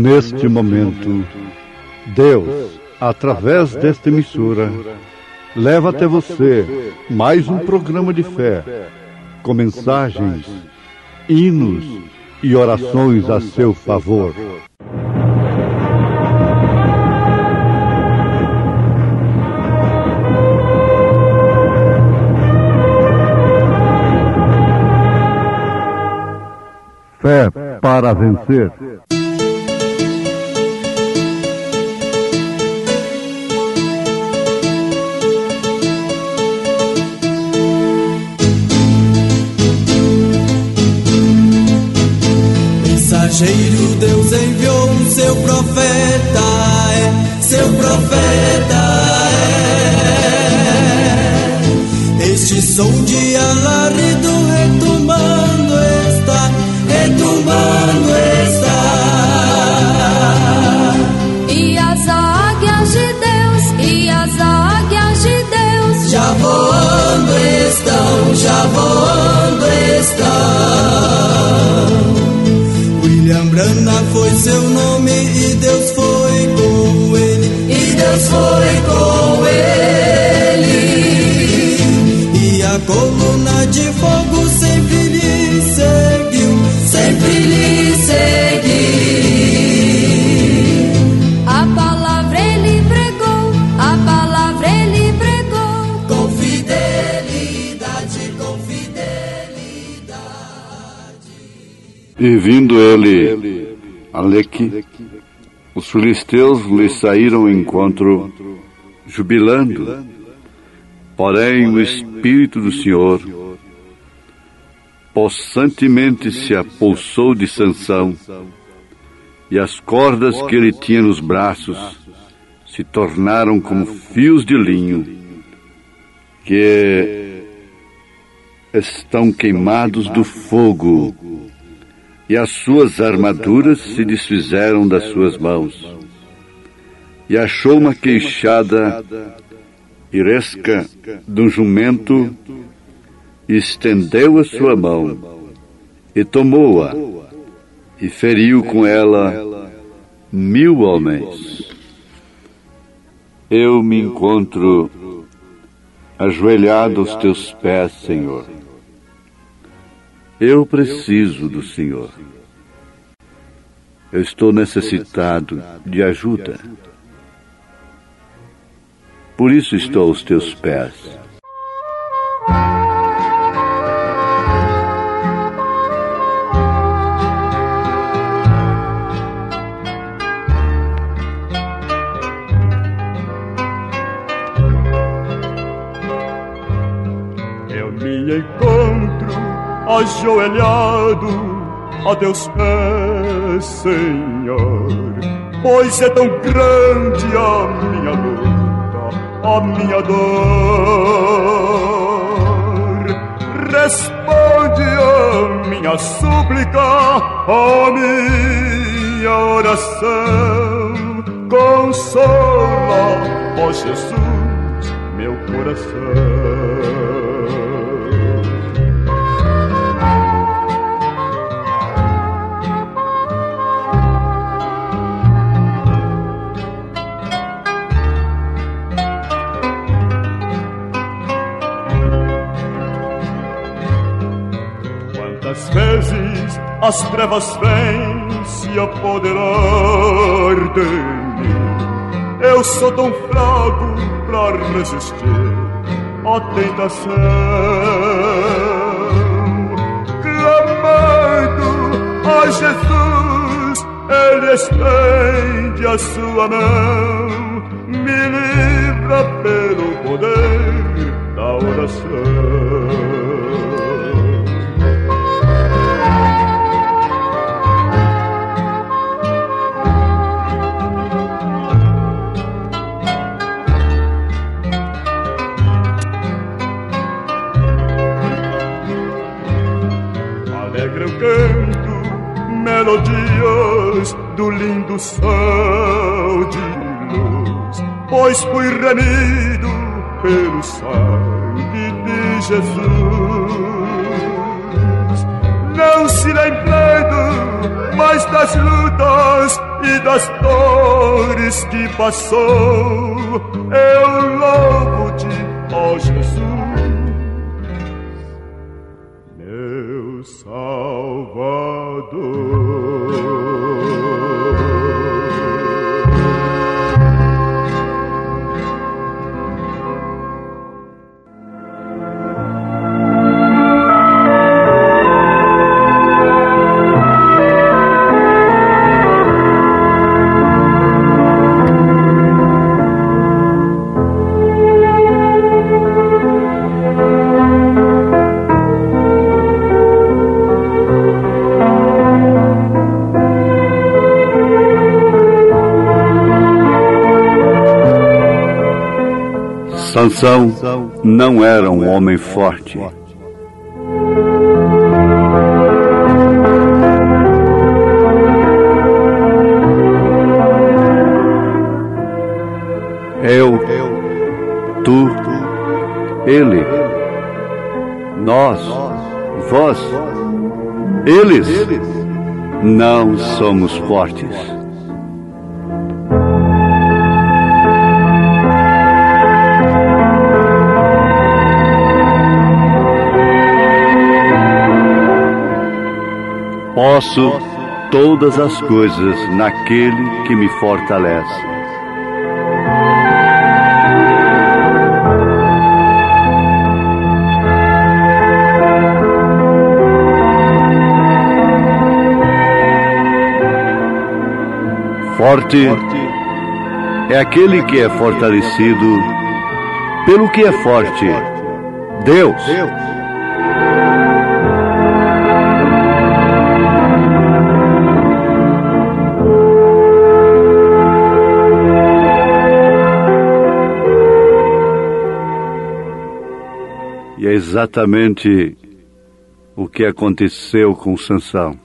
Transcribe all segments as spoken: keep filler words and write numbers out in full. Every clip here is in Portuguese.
Neste momento, Deus, através desta emissora, leva até você mais um programa de fé, com mensagens, hinos e orações a seu favor. Fé para vencer. Mensageiro, Deus enviou o seu profeta, é, seu profeta é. Este som de alarido retumbando está, retumbando está. E as águias de Deus, e as águias de Deus já voando estão, já voando estão. William Branham foi seu nome e Deus foi com ele, e Deus foi com ele. E a coluna de fogo sempre lhe seguiu, sempre lhe seguiu. A palavra ele pregou, a palavra ele pregou, com fidelidade, com fidelidade. E vindo ele a Leque, os filisteus lhe saíram ao encontro, jubilando. Porém o Espírito do Senhor possantemente se apossou de Sansão, e as cordas que ele tinha nos braços se tornaram como fios de linho, que estão queimados do fogo, e as suas armaduras se desfizeram das suas mãos. E achou uma queixada iresca de um jumento, e estendeu a sua mão, e tomou-a, e feriu com ela mil homens. Eu me encontro ajoelhado aos teus pés, Senhor. Eu preciso do Senhor. Eu estou necessitado de ajuda. Por isso estou aos teus pés. Eu me encontro ajoelhado a teus pés, Senhor, pois é tão grande a minha luta, a minha dor. Responde a minha súplica, a minha oração. Consola, ó Jesus, meu coração. Quantas vezes as trevas vêm se apoderar de mim, eu sou tão fraco para resistir à tentação. Clamando a Jesus, Ele estende a sua mão, me livra pelo poder da oração. Alegre eu canto melodias do lindo céu de luz, pois fui remido pelo sangue de Jesus. não se lembrando mais das lutas e das dores que passou. Eu louvo-te, ó Jesus, meu Salvador. Sansão não era um homem forte. Eu, tu, ele, nós, vós, eles não somos fortes. Posso todas as coisas naquele que me fortalece. Forte é aquele que é fortalecido pelo que é forte, Deus. E é exatamente o que aconteceu com Sansão.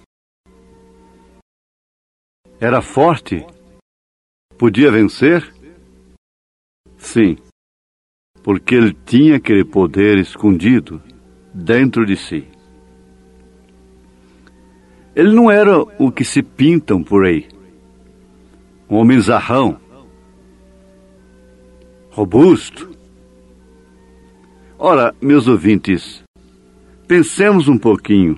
Era forte? Podia vencer? Sim, porque ele tinha aquele poder escondido dentro de si. Ele não era o que se pintam por aí. Um homem zarrão, robusto. Ora, meus ouvintes, pensemos um pouquinho.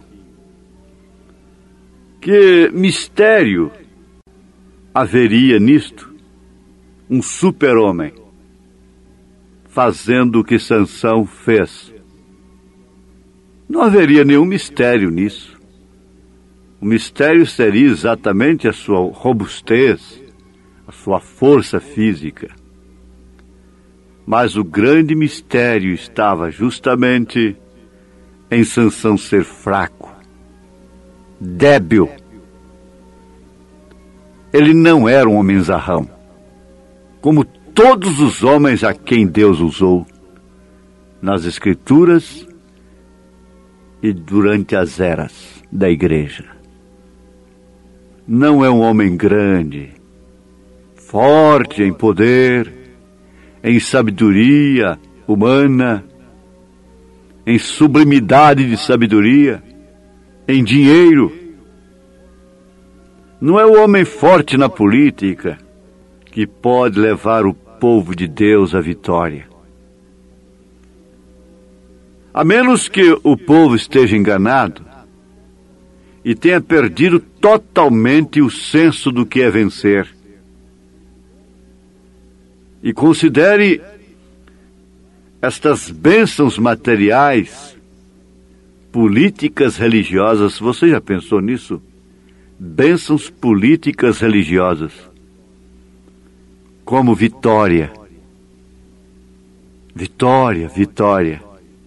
Que mistério haveria nisto? Um super-homem fazendo o que Sansão fez. Não haveria nenhum mistério nisso. O mistério seria exatamente a sua robustez, a sua força física. Mas o grande mistério estava justamente em Sansão ser fraco, débil. Ele não era um homem zarrão, como todos os homens a quem Deus usou nas Escrituras e durante as eras da igreja. Não é um homem grande, forte em poder, em sabedoria humana, em sublimidade de sabedoria, em dinheiro. Não é o homem forte na política que pode levar o povo de Deus à vitória. A menos que o povo esteja enganado e tenha perdido totalmente o senso do que é vencer. E considere estas bênçãos materiais, políticas religiosas. Você já pensou nisso? Bênçãos políticas religiosas como vitória. Vitória, vitória.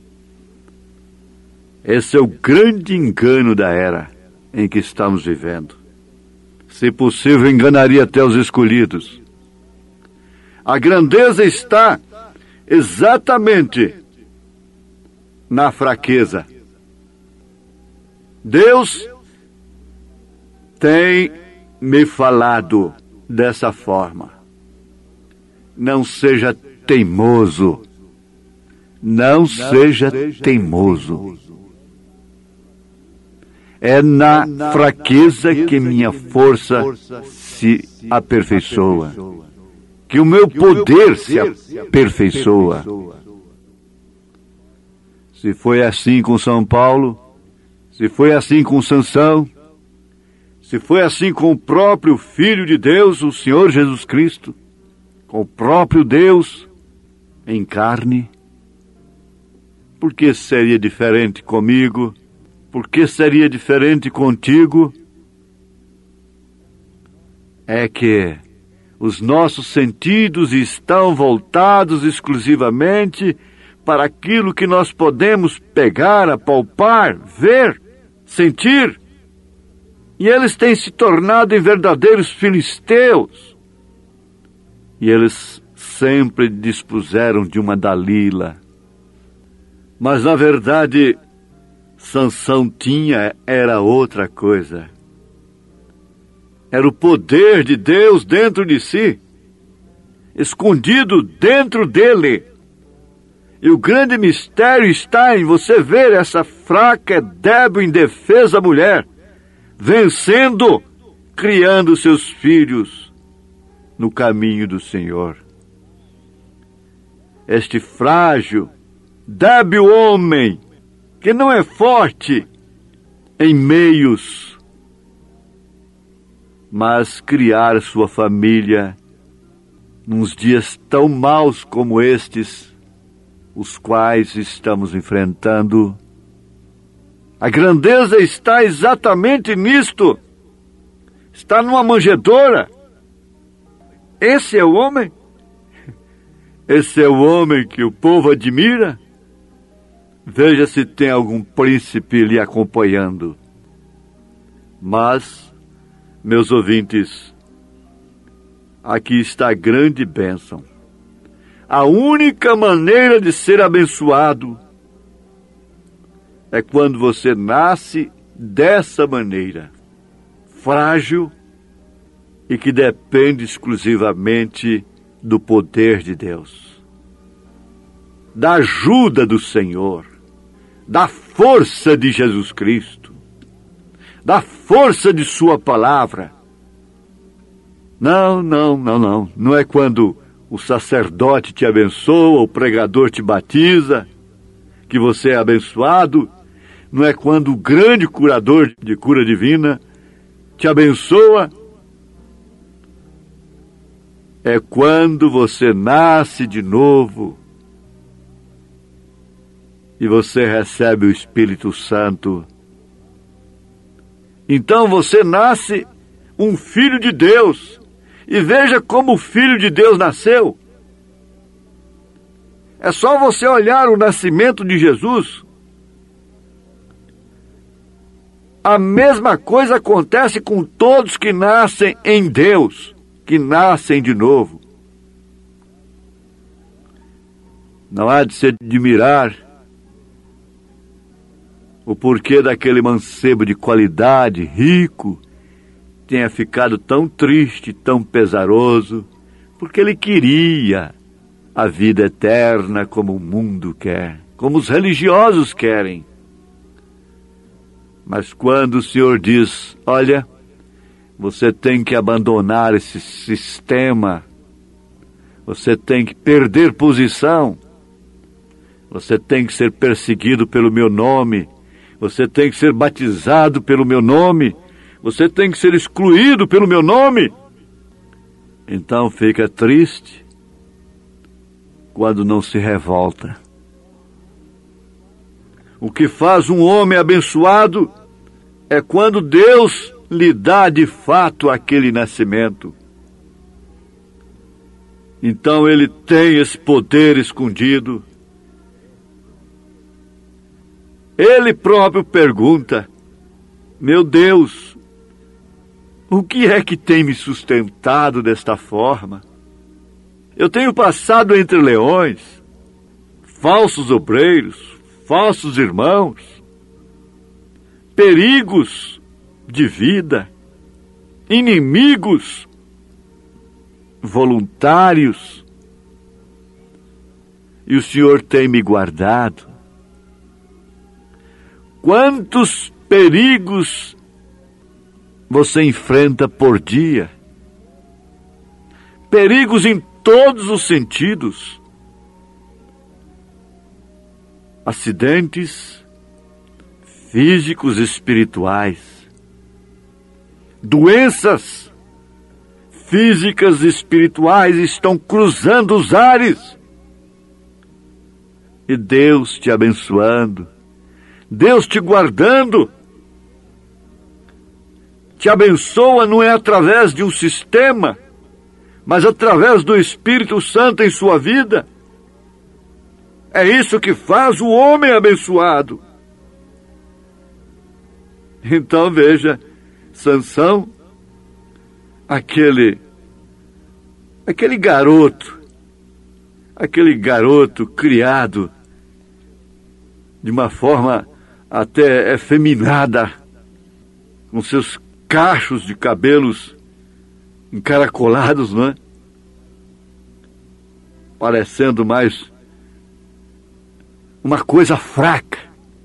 Esse é o grande engano da era em que estamos vivendo. Se possível, enganaria até os escolhidos. A grandeza está exatamente na fraqueza. Deus tem me falado dessa forma. Não seja teimoso. Não seja teimoso. É na fraqueza que minha força se aperfeiçoa, que o meu poder se aperfeiçoa. Se foi assim com São Paulo, se foi assim com Sansão, se foi assim com o próprio Filho de Deus, o Senhor Jesus Cristo, com o próprio Deus em carne, por que seria diferente comigo? Por que seria diferente contigo? É que os nossos sentidos estão voltados exclusivamente para aquilo que nós podemos pegar, apalpar, ver, sentir. E eles têm se tornado em verdadeiros filisteus. E eles sempre dispuseram de uma Dalila. Mas, na verdade, Sansão tinha era outra coisa. Era o poder de Deus dentro de si, escondido dentro dele. E o grande mistério está em você ver essa fraca, débil, indefesa mulher vencendo, criando seus filhos no caminho do Senhor. Este frágil, débil homem, que não é forte em meios, mas criar sua família nos dias tão maus como estes, os quais estamos enfrentando. A grandeza está exatamente nisto. Está numa manjedoura. Esse é o homem? Esse é o homem que o povo admira? Veja se tem algum príncipe lhe acompanhando. Mas, meus ouvintes, aqui está a grande bênção. A única maneira de ser abençoado é quando você nasce dessa maneira, frágil e que depende exclusivamente do poder de Deus, da ajuda do Senhor, da força de Jesus Cristo, da força de sua palavra. Não, não, não, não. Não é quando o sacerdote te abençoa, o pregador te batiza, que você é abençoado. Não é quando o grande curador de cura divina te abençoa. É quando você nasce de novo e você recebe o Espírito Santo. Então você nasce um filho de Deus. E veja como o Filho de Deus nasceu. É só você olhar o nascimento de Jesus. A mesma coisa acontece com todos que nascem em Deus, que nascem de novo. Não há de se admirar o porquê daquele mancebo de qualidade, rico, tenha ficado tão triste, tão pesaroso, porque ele queria a vida eterna como o mundo quer, como os religiosos querem. Mas quando o Senhor diz, olha, você tem que abandonar esse sistema, você tem que perder posição, você tem que ser perseguido pelo meu nome, você tem que ser batizado pelo meu nome, você tem que ser excluído pelo meu nome. Então fica triste quando não se revolta. O que faz um homem abençoado é quando Deus lhe dá de fato aquele nascimento. Então ele tem esse poder escondido. Ele próprio pergunta, meu Deus, o que é que tem me sustentado desta forma? Eu tenho passado entre leões, falsos obreiros, falsos irmãos, perigos de vida, inimigos voluntários, e o Senhor tem me guardado. Quantos perigos você enfrenta por dia? Perigos em todos os sentidos. Acidentes físicos e espirituais. Doenças físicas e espirituais estão cruzando os ares. E Deus te abençoando, Deus te guardando. Te abençoa não é através de um sistema, mas através do Espírito Santo em sua vida. É isso que faz o homem abençoado. Então veja, Sansão, aquele, aquele garoto, aquele garoto criado de uma forma até efeminada, com seus cachos de cabelos encaracolados, não é? Parecendo mais uma coisa fraca,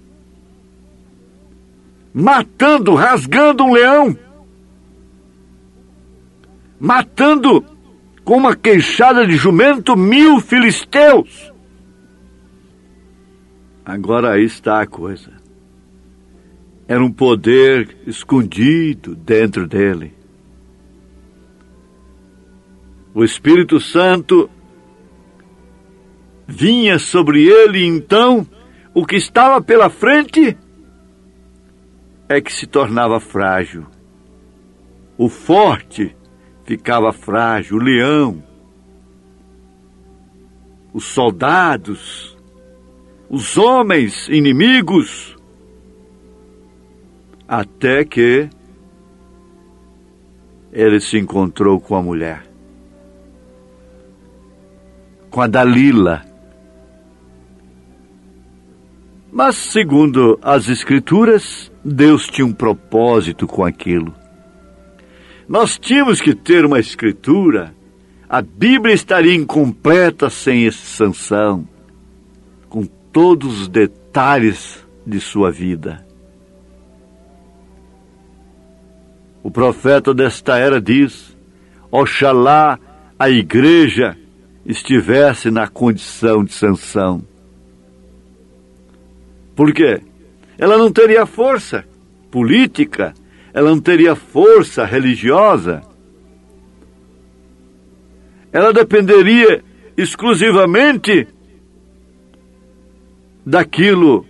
matando, rasgando um leão, matando com uma queixada de jumento mil filisteus. Agora aí está a coisa. Era um poder escondido dentro dele. O Espírito Santo vinha sobre ele, então o que estava pela frente é que se tornava frágil. O forte ficava frágil, o leão, os soldados, os homens inimigos, até que ele se encontrou com a mulher, com a Dalila. Mas, segundo as Escrituras, Deus tinha um propósito com aquilo. Nós tínhamos que ter uma Escritura. A Bíblia estaria incompleta sem esse Sansão, com todos os detalhes de sua vida. O profeta desta era diz: oxalá a igreja estivesse na condição de Sansão. Por quê? Ela não teria força política, ela não teria força religiosa. Ela dependeria exclusivamente daquilo.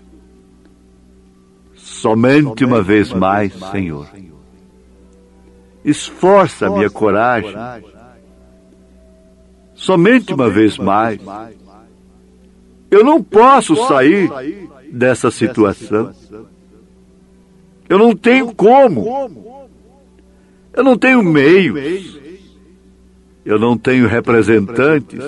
Somente uma vez mais, Senhor, esforça a minha coragem. Somente uma vez mais. Eu não posso sair dessa situação. Eu não tenho como. Eu não tenho meios. Eu não tenho representantes.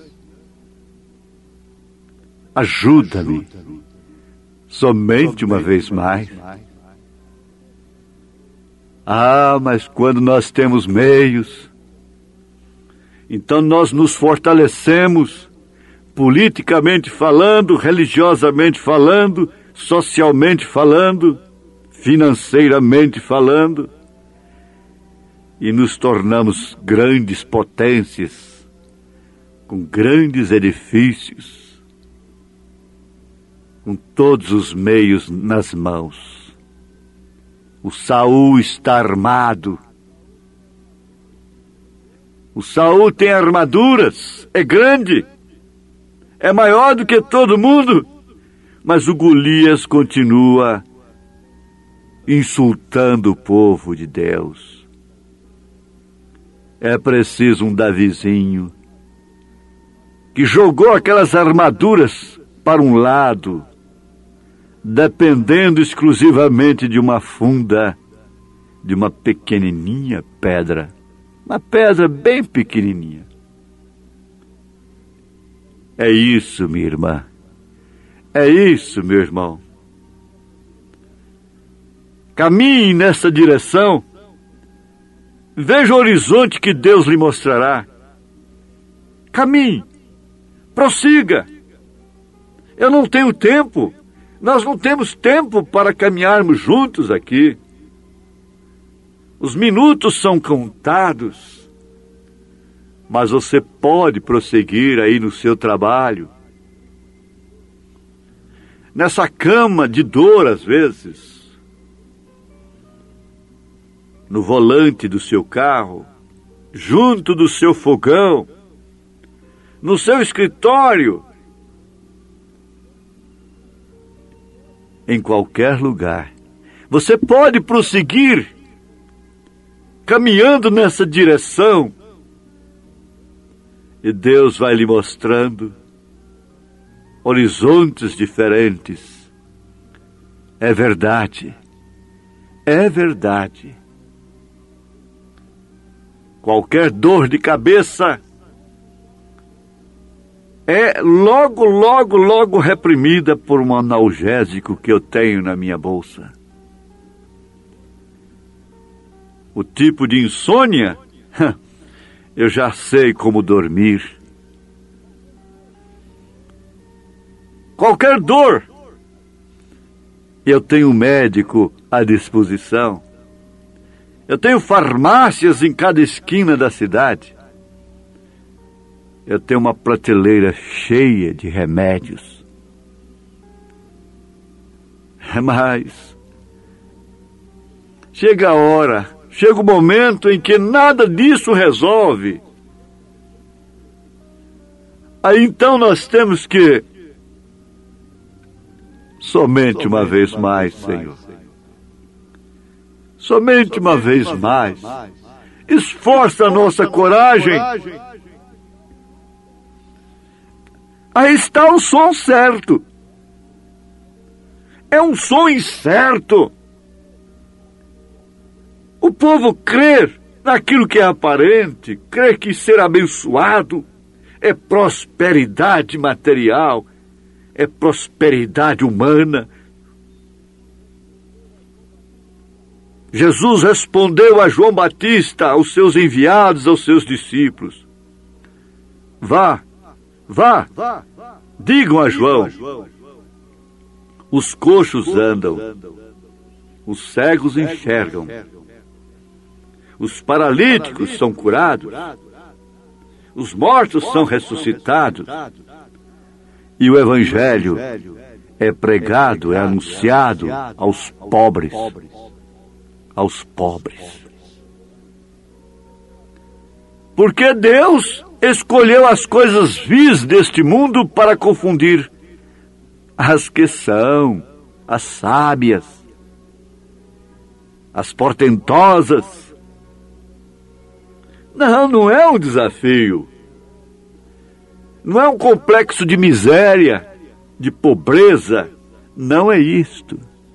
Ajuda-me. Somente uma vez mais. Ah, mas quando nós temos meios, então nós nos fortalecemos, politicamente falando, religiosamente falando, socialmente falando, financeiramente falando, e nos tornamos grandes potências, com grandes edifícios, com todos os meios nas mãos. O Saul está armado. O Saul tem armaduras, é grande, é maior do que todo mundo, mas o Golias continua insultando o povo de Deus. É preciso um Davizinho que jogou aquelas armaduras para um lado, dependendo exclusivamente de uma funda, de uma pequenininha pedra, uma pedra bem pequenininha. É isso, minha irmã, é isso, meu irmão. Caminhe nessa direção, veja o horizonte que Deus lhe mostrará. Caminhe, prossiga. Eu não tenho tempo. Nós não temos tempo para caminharmos juntos aqui. Os minutos são contados. Mas você pode prosseguir aí no seu trabalho. Nessa cama de dor, às vezes. No volante do seu carro. Junto do seu fogão. No seu escritório. Em qualquer lugar. Você pode prosseguir caminhando nessa direção. E Deus vai lhe mostrando horizontes diferentes. É verdade. É verdade. Qualquer dor de cabeça é logo, logo, logo reprimida por um analgésico que eu tenho na minha bolsa. O tipo de insônia, eu já sei como dormir. Qualquer dor, eu tenho um médico à disposição. Eu tenho farmácias em cada esquina da cidade. Eu tenho uma prateleira cheia de remédios. Mas chega a hora, chega o momento em que nada disso resolve. Aí então nós temos que, somente uma vez mais, Senhor. Somente uma vez mais. Esforça a nossa coragem. Aí está o som certo. É um som incerto. O povo crê naquilo que é aparente, crê que ser abençoado é prosperidade material, é prosperidade humana. Jesus respondeu a João Batista, aos seus enviados, aos seus discípulos: Vá, vá, digam a João, os coxos andam, os cegos enxergam, os paralíticos são curados, os mortos são ressuscitados, e o Evangelho é pregado, é anunciado aos pobres, aos pobres. Porque Deus escolheu as coisas vis deste mundo para confundir as que são, as sábias, as portentosas. Não, não é um desafio. Não é um complexo de miséria, de pobreza. Não é isto.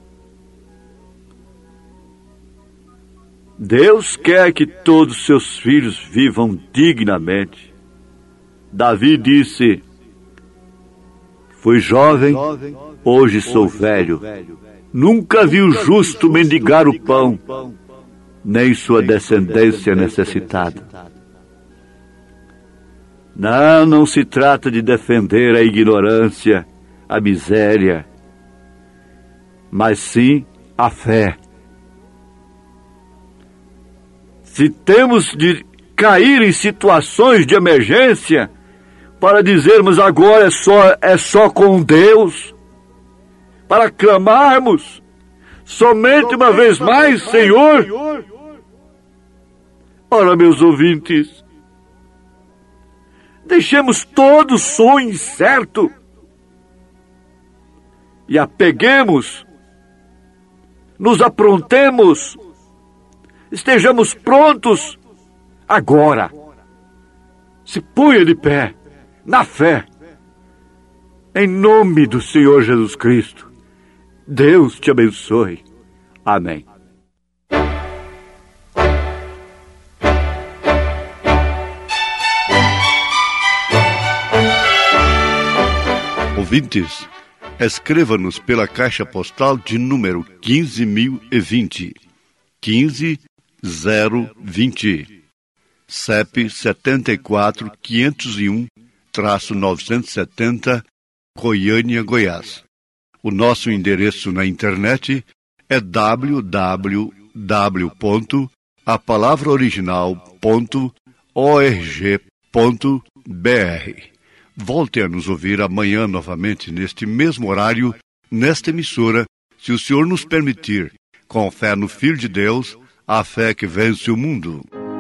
Deus quer que todos seus filhos vivam dignamente. Davi disse: fui jovem, hoje sou velho. Nunca vi o justo mendigar o pão, nem sua descendência necessitada. Não, não se trata de defender a ignorância, a miséria, mas sim a fé. Se temos de cair em situações de emergência para dizermos agora é só, é só com Deus, para clamarmos somente uma vez mais, Senhor. Ora, meus ouvintes, deixemos todo som incerto e apeguemos, nos aprontemos, estejamos prontos agora. Se ponha de pé, na fé, em nome do Senhor Jesus Cristo. Deus te abençoe. Amém. Ouvintes, escreva-nos pela caixa postal de número quinze mil e vinte, quinze zero vinte, C E P setenta e quatro, quinhentos e um, novecentos e setenta, Goiânia, Goiás. O nosso endereço na internet é w w w ponto a palavra original ponto org ponto b r. Volte a nos ouvir amanhã novamente neste mesmo horário, nesta emissora, se o Senhor nos permitir, com fé no Filho de Deus, a fé que vence o mundo.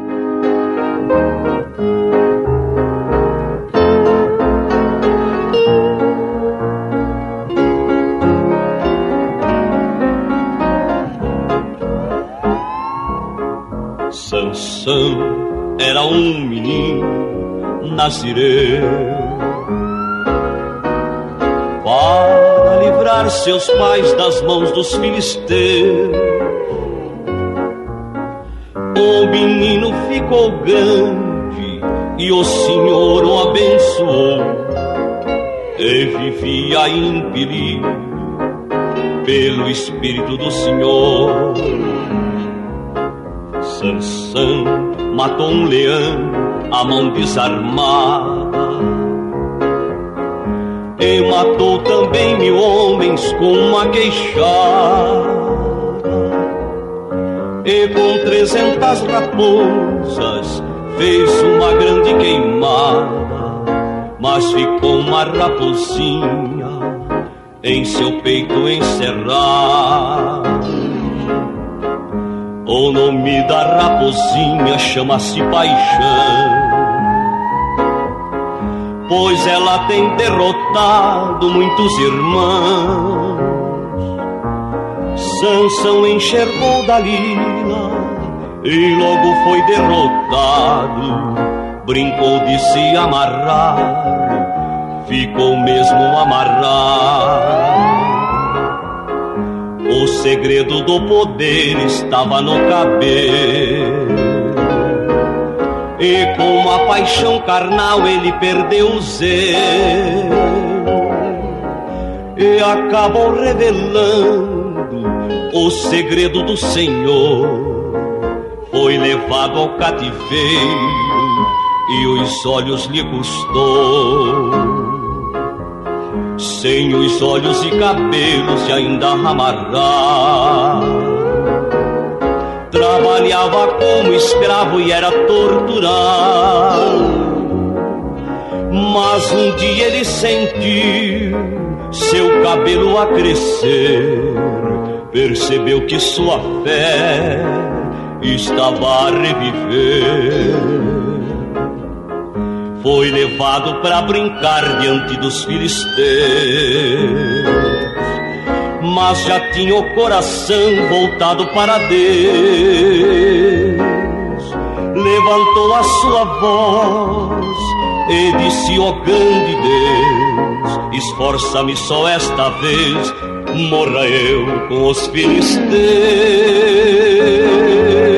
Sansão era um menino nazireu. Para livrar seus pais das mãos dos filisteus, o menino ficou grande e o Senhor o abençoou, e vivia impelido pelo Espírito do Senhor. Sansão matou um leão à mão desarmada, e matou também mil homens com uma queixada, e com trezentas raposas fez uma grande queimada, mas ficou uma raposinha em seu peito encerrada. O nome da raposinha chama-se Paixão, pois ela tem derrotado muitos irmãos. Sansão enxergou Dalila e logo foi derrotado. Brincou de se amarrar, ficou mesmo amarrado. O segredo do poder estava no cabelo, e com a paixão carnal ele perdeu o zelo, e acabou revelando o segredo do Senhor. Foi levado ao cativeiro e os olhos lhe custou. Sem os olhos e cabelos e ainda amarrado, trabalhava como escravo e era torturado. Mas um dia ele sentiu seu cabelo a crescer, percebeu que sua fé estava a reviver. Foi levado para brincar diante dos filisteus, mas já tinha o coração voltado para Deus. Levantou a sua voz e disse: ó grande Deus, esforça-me só esta vez, morra eu com os filisteus.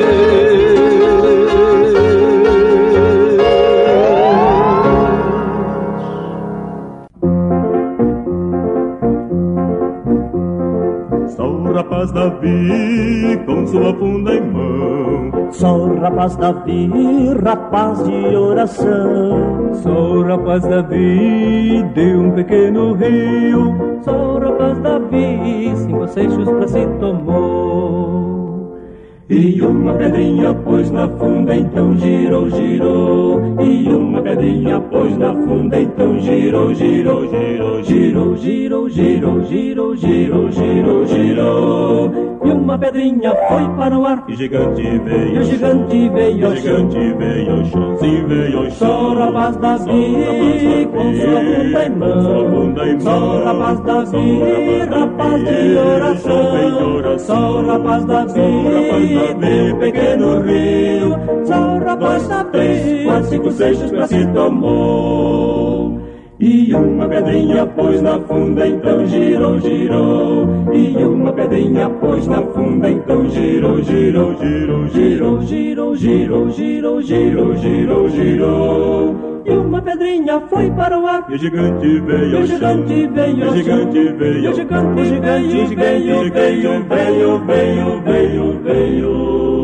Rapaz Davi, com sua funda em mão. Sou o rapaz Davi, rapaz de oração. Sou o rapaz Davi, de um pequeno rio. Sou o rapaz Davi, cinco seixos pra si tomou. E uma pedrinha pôs na funda, então girou, girou. E uma pedrinha pôs na funda, então girou, girou, girou, girou, girou, girou, girou, girou, girou, girou. E uma pedrinha foi para o ar, e o gigante veio, e o gigante veio, o gigante veio, sim veio. Sou o rapaz Davi, com sua funda em mão. Sou o rapaz Davi, rapaz de oração. Sou o rapaz Davi, Davi, pequeno rio, sou rapaz Davi, quase cinco seixos pra si tomou. E uma pedrinha pôs na funda, então girou, girou. E uma pedrinha pôs na funda, então girou, girou, girou, girou, girou, girou, girou, girou, girou, girou. E uma pedrinha foi para o ar, e o gigante veio, e o gigante veio, e o gigante veio, o gigante veio, veio, veio, veio, veio, veio, veio.